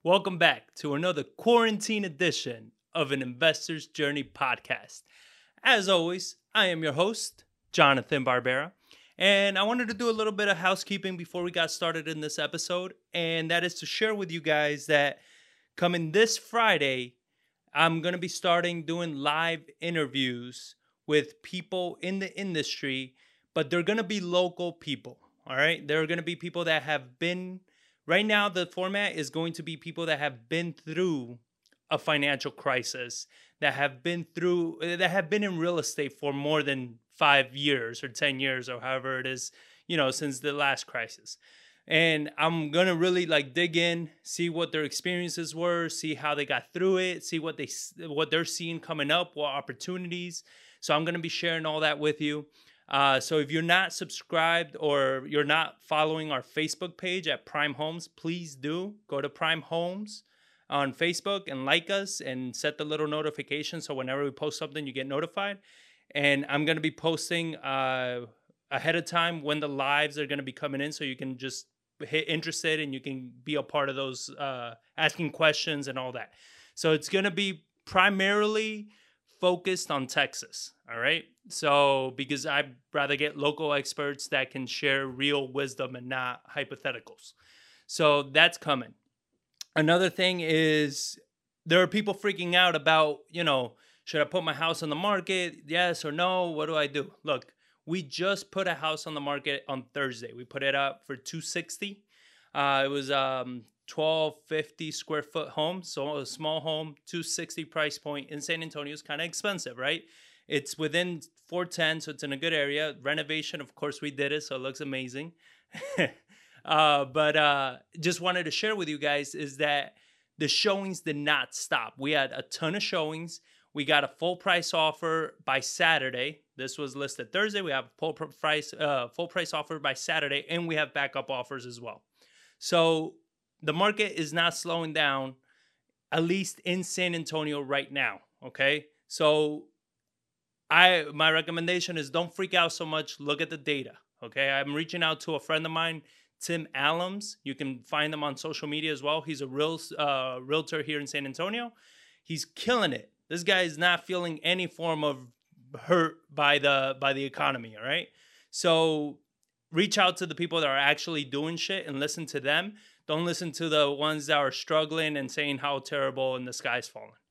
Welcome back to another quarantine edition of an Investor's Journey podcast. As always, I am your host, Jonathan Barbera, and I wanted to do a little bit of housekeeping before we got started in this episode, and that is to share with you guys that coming this Friday, I'm going to be starting doing live interviews with people in the industry, but they're going to be local people. All right. They're going to be people that have been, right now, the format is going to be people that have been through a financial crisis, that have been in real estate for more than 5 years or 10 years or however it is, since the last crisis. And I'm going to really dig in, see what their experiences were, see how they got through it, see what they're seeing coming up, what opportunities. So I'm going to be sharing all that with you. So if you're not subscribed or you're not following our Facebook page at Prime Homes, please do go to Prime Homes on Facebook and like us and set the little notification so whenever we post something, you get notified. And I'm going to be posting ahead of time when the lives are going to be coming in, so you can just hit interested and you can be a part of those asking questions and all that. So it's going to be primarily focused on Texas. All right. So because I'd rather get local experts that can share real wisdom and not hypotheticals. So that's coming. Another thing is there are people freaking out about, should I put my house on the market? Yes or no? What do I do? Look, we just put a house on the market on Thursday. We put it up for $260. It was 1250 square foot home, so a small home, $260 price point in San Antonio is kind of expensive, right? It's within 410, so it's in a good area. Renovation, of course, we did it, so it looks amazing. But just wanted to share with you guys is that the showings did not stop. We had a ton of showings. We got a full price offer by Saturday. This was listed Thursday. We have full price offer by Saturday, and we have backup offers as well. So the market is not slowing down, at least in San Antonio right now. Okay, so my recommendation is don't freak out so much. Look at the data. Okay, I'm reaching out to a friend of mine, Tim Allums. You can find him on social media as well. He's a realtor here in San Antonio. He's killing it. This guy is not feeling any form of hurt by the economy. All right, so reach out to the people that are actually doing shit and listen to them. Don't listen to the ones that are struggling and saying how terrible and the sky's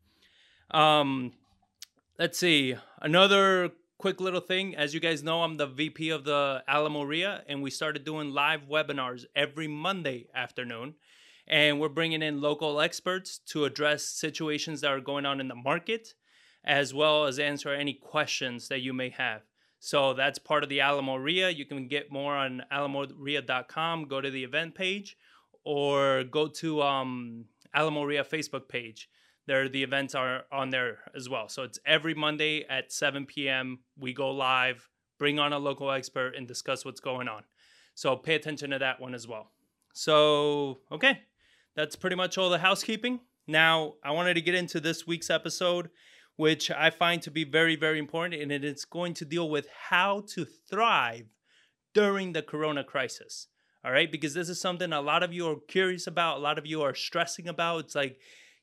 falling. Let's see. Another quick little thing. As you guys know, I'm the VP of the Alamo RIA, and we started doing live webinars every Monday afternoon. And we're bringing in local experts to address situations that are going on in the market, as well as answer any questions that you may have. So that's part of the Alamo RIA. You can get more on alamoria.com. Go to the event page or go to Alamo RIA Facebook page. The events are on there as well. So it's every Monday at 7 p.m. We go live, bring on a local expert, and discuss what's going on. So pay attention to that one as well. So, okay, that's pretty much all the housekeeping. Now, I wanted to get into this week's episode, which I find to be very, very important, and it's going to deal with how to thrive during the corona crisis. All right, because this is something a lot of you are curious about, a lot of you are stressing about. It's like,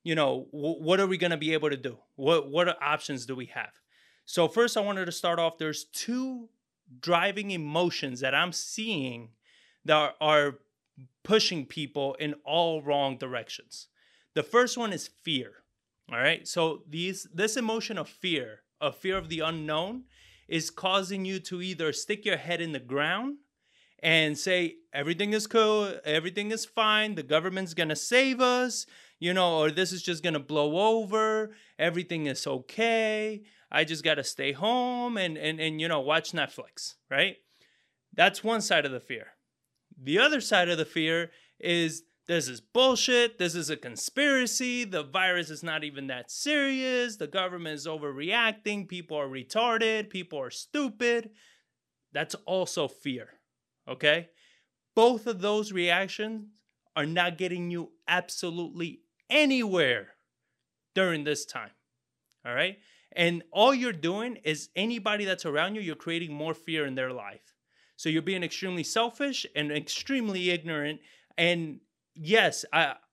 what are we going to be able to do? What options do we have? So first, I wanted to start off. There's two driving emotions that I'm seeing that are pushing people in all wrong directions. The first one is fear. All right. So this emotion of fear of the unknown, is causing you to either stick your head in the ground and say everything is cool, everything is fine, the government's gonna save us, or this is just gonna blow over, everything is okay, I just gotta stay home and watch Netflix, right? That's one side of the fear. The other side of the fear is this is bullshit, this is a conspiracy, the virus is not even that serious, the government is overreacting, people are retarded, people are stupid. That's also fear. Okay? Both of those reactions are not getting you absolutely anywhere during this time. All right? And all you're doing is anybody that's around you, you're creating more fear in their life. So you're being extremely selfish and extremely ignorant. And yes, I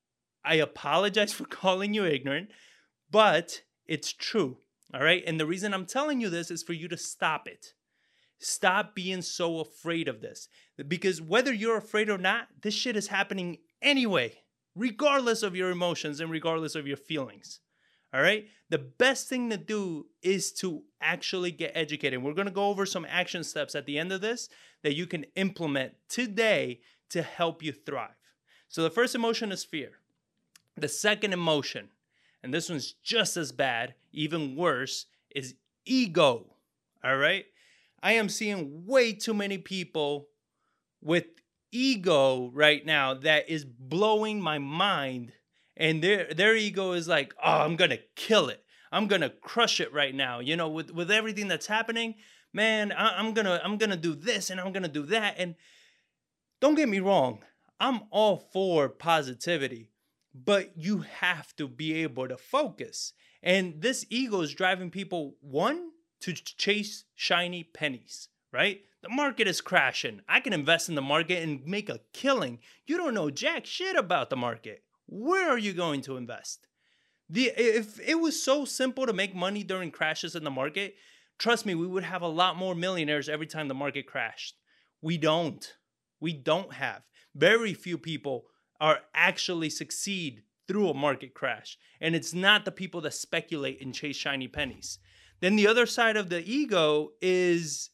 I apologize for calling you ignorant, but it's true. All right. And the reason I'm telling you this is for you to stop it. Stop being so afraid of this. Because whether you're afraid or not, this shit is happening anyway, regardless of your emotions and regardless of your feelings. All right. The best thing to do is to actually get educated. We're going to go over some action steps at the end of this that you can implement today to help you thrive. So the first emotion is fear. The second emotion, and this one's just as bad, even worse, is ego. All right. I am seeing way too many people with ego right now that is blowing my mind. And their ego is like, oh, I'm going to kill it. I'm going to crush it right now. You know, with everything that's happening, man, I'm going to do this and I'm going to do that. And don't get me wrong. I'm all for positivity, but you have to be able to focus. And this ego is driving people, one, to chase shiny pennies, right? The market is crashing. I can invest in the market and make a killing. You don't know jack shit about the market. Where are you going to invest? If it was so simple to make money during crashes in the market, trust me, we would have a lot more millionaires every time the market crashed. We don't. We don't have. Very few people are actually succeed through a market crash. And it's not the people that speculate and chase shiny pennies. Then the other side of the ego is,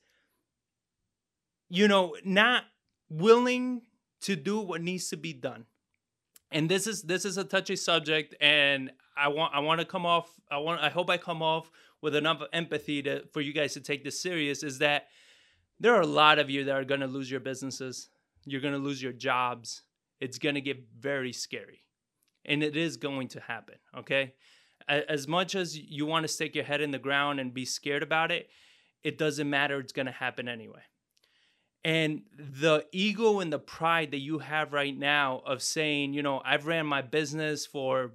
not willing to do what needs to be done. And this is a touchy subject, and I hope I come off with enough empathy for you guys to take this serious. Is that there are a lot of you that are going to lose your businesses. You're going to lose your jobs. It's going to get very scary, and it is going to happen. Okay. As much as you want to stick your head in the ground and be scared about it, it doesn't matter. It's going to happen anyway. And the ego and the pride that you have right now of saying, I've ran my business for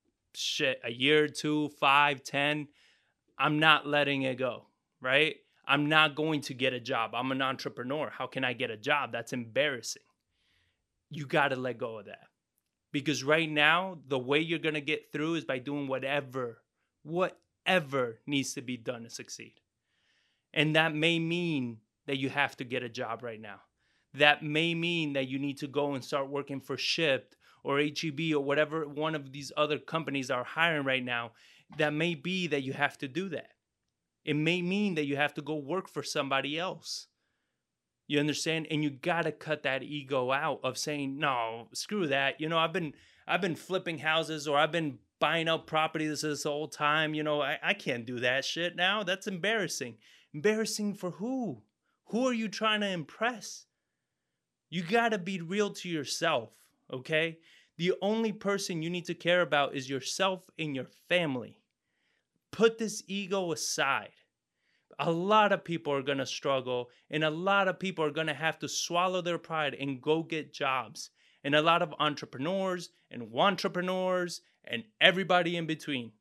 a year, 2, 5, 10. I'm not letting it go, right? I'm not going to get a job. I'm an entrepreneur. How can I get a job? That's embarrassing. You got to let go of that. Because right now, the way you're going to get through is by doing whatever needs to be done to succeed. And that may mean that you have to get a job right now. That may mean that you need to go and start working for Shipt or HEB or whatever one of these other companies are hiring right now. That may be that you have to do that. It may mean that you have to go work for somebody else. You understand? And you got to cut that ego out of saying, no, screw that. I've been flipping houses, or I've been buying up properties this whole time. I can't do that shit now. That's embarrassing. Embarrassing for who? Who are you trying to impress? You got to be real to yourself, okay? The only person you need to care about is yourself and your family. Put this ego aside. A lot of people are going to struggle, and a lot of people are going to have to swallow their pride and go get jobs. And a lot of entrepreneurs and wantrepreneurs and everybody in between.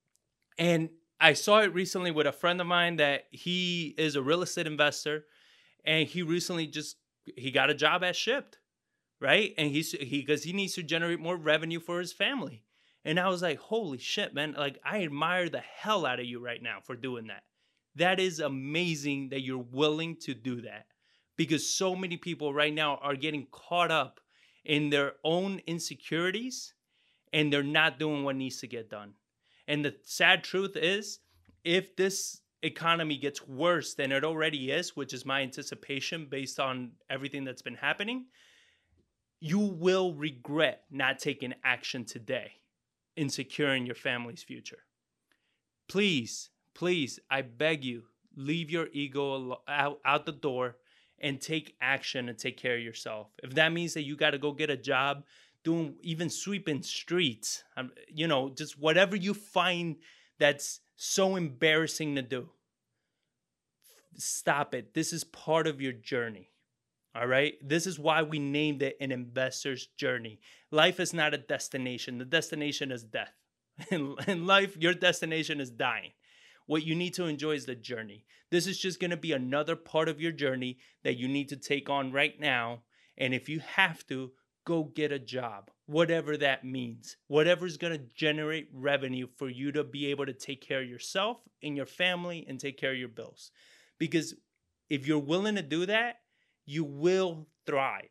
And I saw it recently with a friend of mine that he is a real estate investor, and he recently he got a job at Shipt, right? And because he needs to generate more revenue for his family. And I was like, holy shit, man. Like, I admire the hell out of you right now for doing that. That is amazing that you're willing to do that, because so many people right now are getting caught up in their own insecurities and they're not doing what needs to get done. And the sad truth is, if this economy gets worse than it already is, which is my anticipation based on everything that's been happening, you will regret not taking action today in securing your family's future. Please, I beg you, leave your ego out the door and take action and take care of yourself. If that means that you got to go get a job doing even sweeping streets, just whatever you find that's so embarrassing to do, stop it. This is part of your journey. All right. This is why we named it an investor's journey. Life is not a destination. The destination is death. In life, your destination is dying. What you need to enjoy is the journey. This is just going to be another part of your journey that you need to take on right now. And if you have to, go get a job, whatever that means, whatever's going to generate revenue for you to be able to take care of yourself and your family and take care of your bills. Because if you're willing to do that, you will thrive.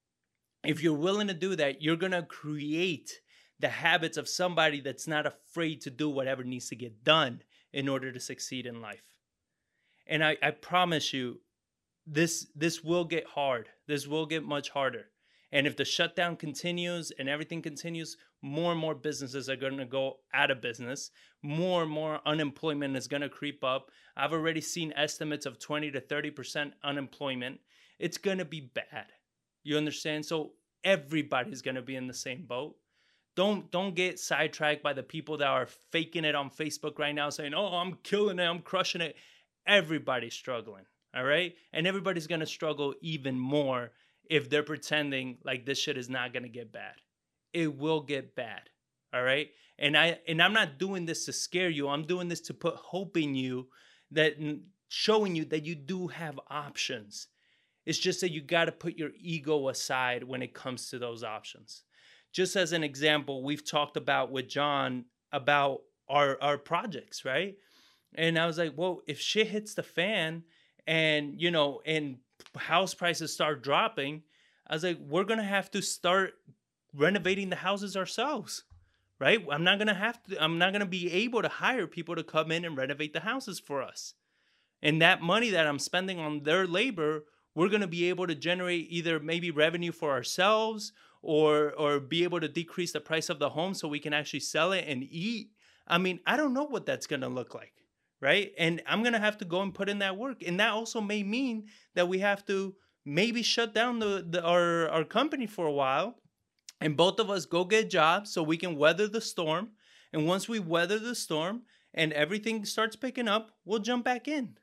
If you're willing to do that, you're going to create the habits of somebody that's not afraid to do whatever needs to get done in order to succeed in life. And I promise you, this will get hard. This will get much harder. And if the shutdown continues and everything continues, more and more businesses are going to go out of business. More and more unemployment is going to creep up. I've already seen estimates of 20 to 30% unemployment. It's going to be bad. You understand? So everybody's going to be in the same boat. Don't get sidetracked by the people that are faking it on Facebook right now saying, "Oh, I'm killing it, I'm crushing it." Everybody's struggling, all right? And everybody's going to struggle even more if they're pretending like this shit is not going to get bad. It will get bad, all right? And I'm not doing this to scare you. I'm doing this to put hope in you, that showing you that you do have options. It's just that you got to put your ego aside when it comes to those options. Just as an example, we've talked about with John about our projects, right? And I was like, well, if shit hits the fan and, and house prices start dropping, I was like, we're going to have to start renovating the houses ourselves, right? I'm not going to be able to hire people to come in and renovate the houses for us. And that money that I'm spending on their labor, we're going to be able to generate either maybe revenue for ourselves or be able to decrease the price of the home so we can actually sell it and eat. I mean, I don't know what that's going to look like, right? And I'm going to have to go and put in that work. And that also may mean that we have to maybe shut down our company for a while and both of us go get jobs so we can weather the storm. And once we weather the storm and everything starts picking up, we'll jump back in.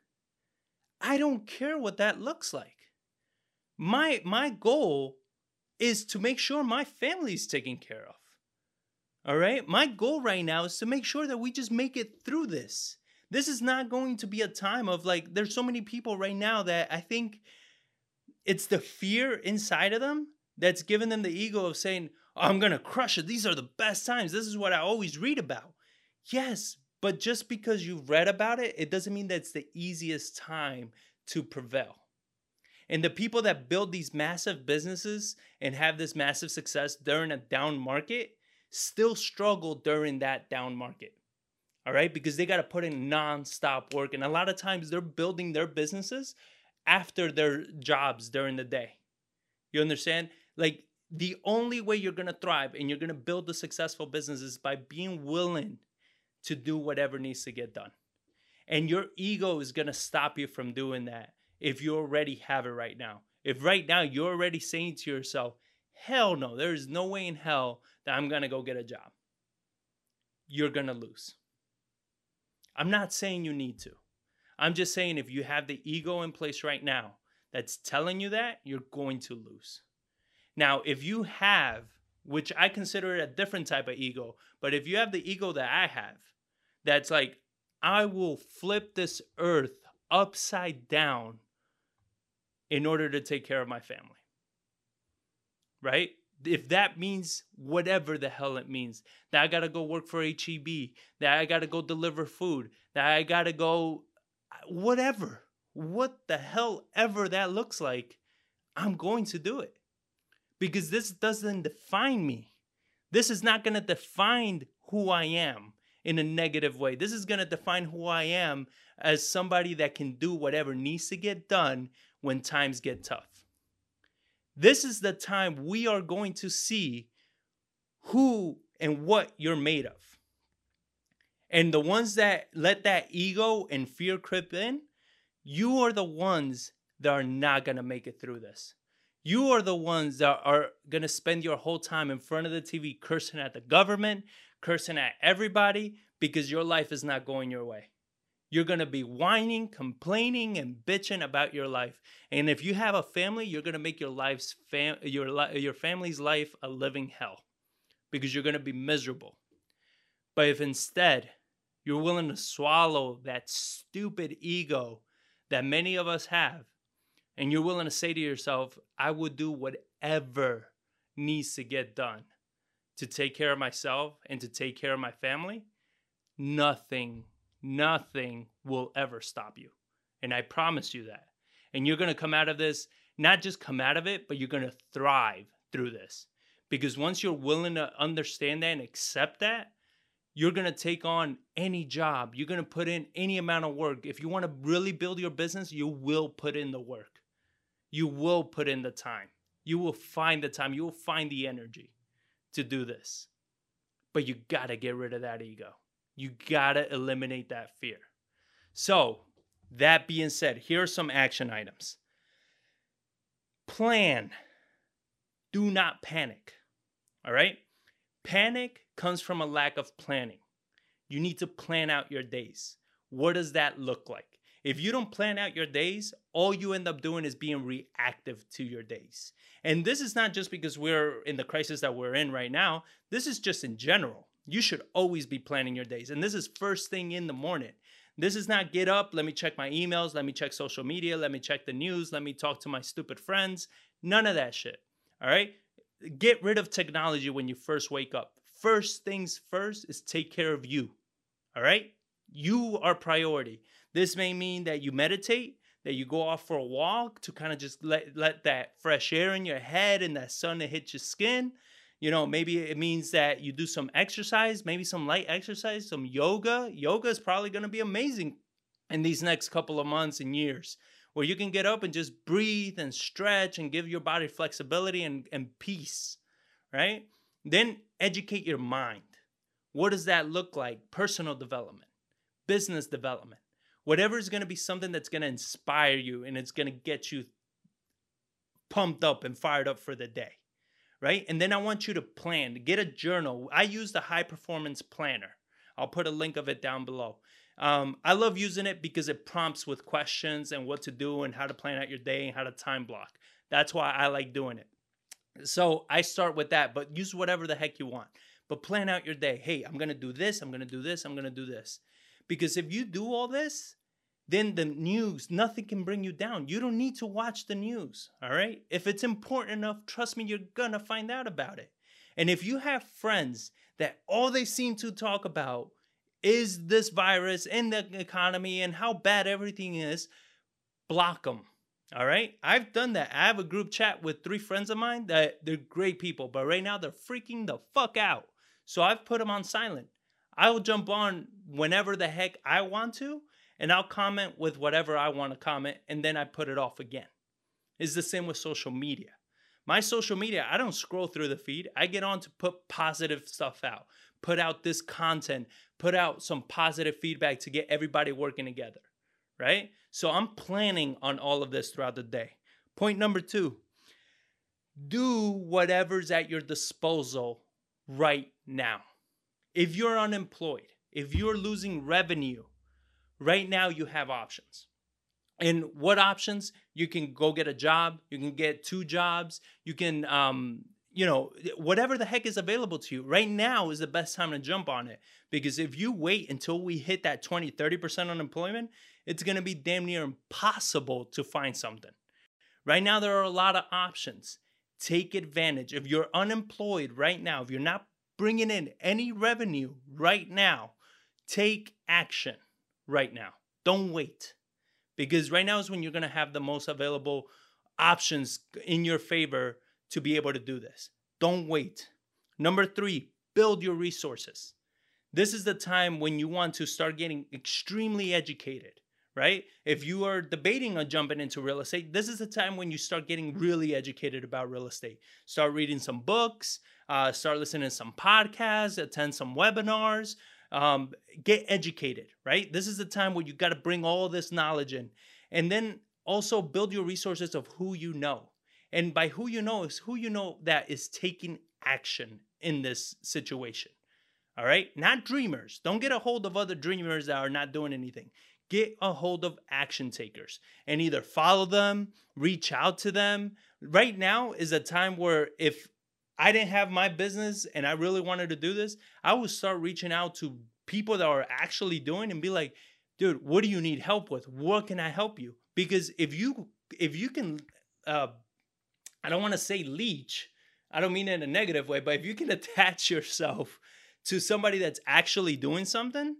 I don't care what that looks like. My goal is to make sure my family's taken care of. All right? My goal right now is to make sure that we just make it through this. This is not going to be a time of like, there's so many people right now that I think it's the fear inside of them that's giving them the ego of saying, "Oh, I'm going to crush it. These are the best times. This is what I always read about." Yes, but just because you've read about it, it doesn't mean that it's the easiest time to prevail. And the people that build these massive businesses and have this massive success during a down market still struggle during that down market. All right? Because they got to put in nonstop work. And a lot of times they're building their businesses after their jobs during the day. You understand? Like the only way you're going to thrive and you're going to build a successful business is by being willing to do whatever needs to get done. And your ego is going to stop you from doing that if you already have it right now. If right now you're already saying to yourself, "Hell no, there is no way in hell that I'm going to go get a job," you're going to lose. I'm not saying you need to. I'm just saying if you have the ego in place right now that's telling you that, you're going to lose. Now, if you have, which I consider it a different type of ego, but if you have the ego that I have, that's like, I will flip this earth upside down in order to take care of my family, right? If that means whatever the hell it means, that I got to go work for HEB, that I got to go deliver food, that I got to go whatever, what the hell ever that looks like, I'm going to do it. Because this doesn't define me. This is not going to define who I am in a negative way. This is going to define who I am as somebody that can do whatever needs to get done when times get tough. This is the time we are going to see who and what you're made of. And the ones that let that ego and fear creep in, you are the ones that are not going to make it through this. You are the ones that are going to spend your whole time in front of the TV cursing at the government, cursing at everybody, because your life is not going your way. You're going to be whining, complaining, and bitching about your life. And if you have a family, you're going to make your family's life a living hell because you're going to be miserable. But if instead you're willing to swallow that stupid ego that many of us have, and you're willing to say to yourself, "I would do whatever needs to get done to take care of myself and to take care of my family, nothing will ever stop you. And I promise you that. And you're going to come out of this, not just come out of it, but you're going to thrive through this. Because once you're willing to understand that and accept that, you're going to take on any job. You're going to put in any amount of work. If you want to really build your business, you will put in the work. You will put in the time. You will find the time. You will find the energy to do this. But you got to get rid of that ego. You got to eliminate that fear. So, that being said, here are some action items. Plan. Do not panic. All right? Panic comes from a lack of planning. You need to plan out your days. What does that look like? If you don't plan out your days, all you end up doing is being reactive to your days. And this is not just because we're in the crisis that we're in right now. This is just in general. You should always be planning your days. And this is first thing in the morning. This is not get up, let me check my emails, let me check social media, let me check the news, let me talk to my stupid friends. None of that shit. All right? Get rid of technology when you first wake up. First things first is take care of you. All right? You are priority. This may mean that you meditate, that you go off for a walk to kind of just let that fresh air in your head and that sun to hit your skin. You know, maybe it means that you do some exercise, maybe some light exercise, some yoga. Yoga is probably going to be amazing in these next couple of months and years, where you can get up and just breathe and stretch and give your body flexibility and peace, right? Then educate your mind. What does that look like? Personal development, business development, whatever is going to be something that's going to inspire you and it's going to get you pumped up and fired up for the day, right? And then I want you to plan, get a journal. I use the High Performance Planner. I'll put a link of it down below. I love using it because it prompts with questions and what to do and how to plan out your day and how to time block. That's why I like doing it. So I start with that, but use whatever the heck you want. But plan out your day. Hey, I'm going to do this. I'm going to do this. I'm going to do this. Because if you do all this, then the news, nothing can bring you down. You don't need to watch the news, all right? If it's important enough, trust me, you're going to find out about it. And if you have friends that all they seem to talk about is this virus and the economy and how bad everything is, block them, all right? I've done that. I have a group chat with 3 friends of mine that they're great people, but right now they're freaking the fuck out. So I've put them on silent. I will jump on whenever the heck I want to, and I'll comment with whatever I want to comment, and then I put it off again. It's the same with social media. My social media, I don't scroll through the feed. I get on to put positive stuff out, put out this content, put out some positive feedback to get everybody working together, right? So I'm planning on all of this throughout the day. Point number 2, do whatever's at your disposal right now. If you're unemployed, if you're losing revenue, right now you have options. And what options? You can go get a job. You can get 2 jobs. You can, whatever the heck is available to you. Right now is the best time to jump on it. Because if you wait until we hit that 20, 30% unemployment, it's going to be damn near impossible to find something. Right now, there are a lot of options. Take advantage. If you're unemployed right now, if you're not bringing in any revenue right now, take action right now. Don't wait. Because right now is when you're going to have the most available options in your favor to be able to do this. Don't wait. Number 3, build your resources. This is the time when you want to start getting extremely educated, right? If you are debating on jumping into real estate, this is the time when you start getting really educated about real estate. Start reading some books, start listening to some podcasts, attend some webinars, get educated, right? This is the time where you got to bring all this knowledge in. And then also build your resources of who you know. And by who you know is who you know that is taking action in this situation. All right? Not dreamers. Don't get a hold of other dreamers that are not doing anything. Get a hold of action takers and either follow them, reach out to them. Right now is a time where if I didn't have my business and I really wanted to do this, I would start reaching out to people that are actually doing and be like, dude, what do you need help with? What can I help you? Because if you can, I don't want to say leech, I don't mean it in a negative way, but if you can attach yourself to somebody that's actually doing something,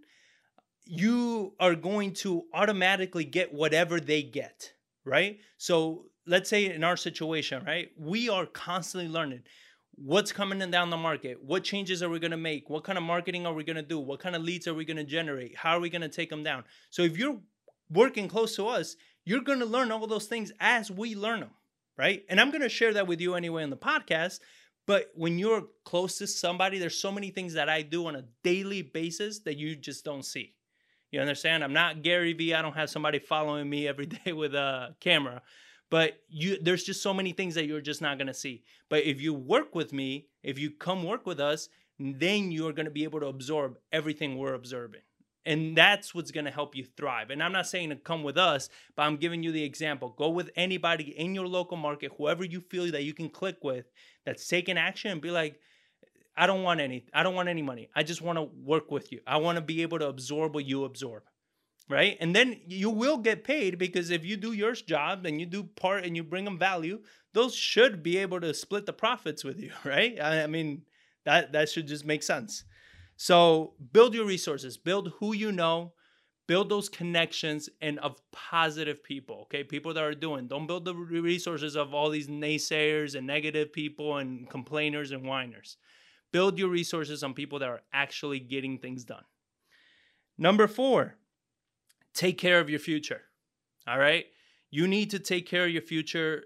you are going to automatically get whatever they get, right? So let's say in our situation, right? We are constantly learning what's coming in down the market, what changes are we going to make, what kind of marketing are we going to do, what kind of leads are we going to generate, how are we going to take them down. So if you're working close to us, you're going to learn all those things as we learn them, right? And I'm going to share that with you anyway on the podcast. But when you're close to somebody, there's so many things that I do on a daily basis that you just don't see. You understand? I'm not Gary Vee. I don't have somebody following me every day with a camera. But there's just so many things that you're just not going to see. But if you work with me, if you come work with us, then you're going to be able to absorb everything we're observing. And that's what's going to help you thrive. And I'm not saying to come with us, but I'm giving you the example. Go with anybody in your local market, whoever you feel that you can click with, that's taking action, and be like, I don't want any money. I just want to work with you. I want to be able to absorb what you absorb. Right. And then you will get paid, because if you do your job and you do part and you bring them value, those should be able to split the profits with you. Right. I mean, that should just make sense. So build your resources, build who you know, build those connections and of positive people. Okay. People that are doing, don't build the resources of all these naysayers and negative people and complainers and whiners. Build your resources on people that are actually getting things done. Number 4, take care of your future. All right. You need to take care of your future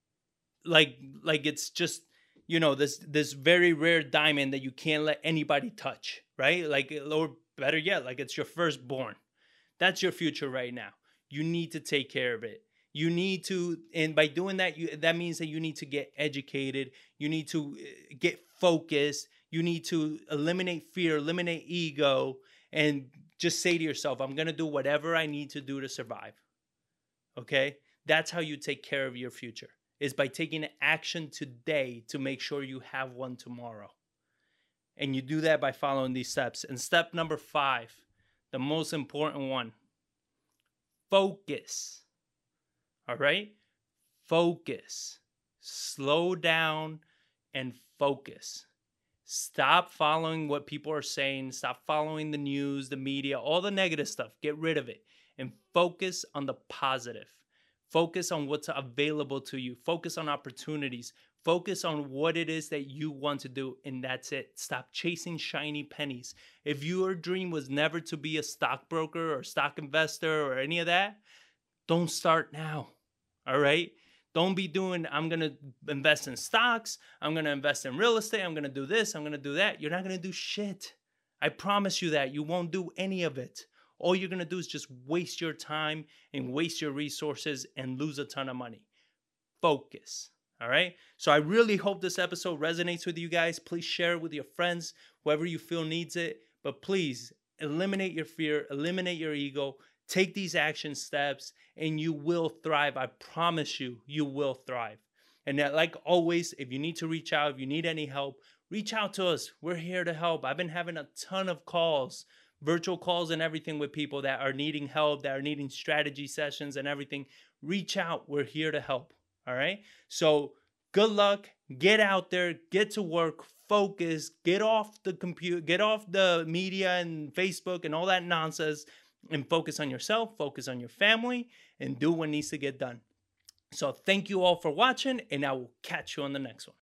like it's just, this very rare diamond that you can't let anybody touch, right? Like, or better yet, like it's your firstborn. That's your future right now. You need to take care of it. You need to, and by doing that, that means that you need to get educated. You need to get focused. You need to eliminate fear, eliminate ego, and just say to yourself, I'm going to do whatever I need to do to survive. Okay? That's how you take care of your future, is by taking action today to make sure you have one tomorrow. And you do that by following these steps. And step number 5, the most important one, focus. All right? Focus. Slow down and focus. Stop following what people are saying. Stop following the news, the media, all the negative stuff. Get rid of it and focus on the positive. Focus on what's available to you. Focus on opportunities. Focus on what it is that you want to do, and that's it. Stop chasing shiny pennies. If your dream was never to be a stockbroker or stock investor or any of that, don't start now. All right? Don't be doing, I'm going to invest in stocks. I'm going to invest in real estate. I'm going to do this. I'm going to do that. You're not going to do shit. I promise you that. You won't do any of it. All you're going to do is just waste your time and waste your resources and lose a ton of money. Focus. All right? So I really hope this episode resonates with you guys. Please share it with your friends, whoever you feel needs it. But please eliminate your fear, eliminate your ego. Take these action steps and you will thrive. I promise you, you will thrive. And that, like always, if you need to reach out, if you need any help, reach out to us. We're here to help. I've been having a ton of calls, virtual calls and everything with people that are needing help, that are needing strategy sessions and everything. Reach out. We're here to help. All right? So good luck. Get out there. Get to work. Focus. Get off the computer. Get off the media and Facebook and all that nonsense. And focus on yourself, focus on your family, and do what needs to get done. So thank you all for watching, and I will catch you on the next one.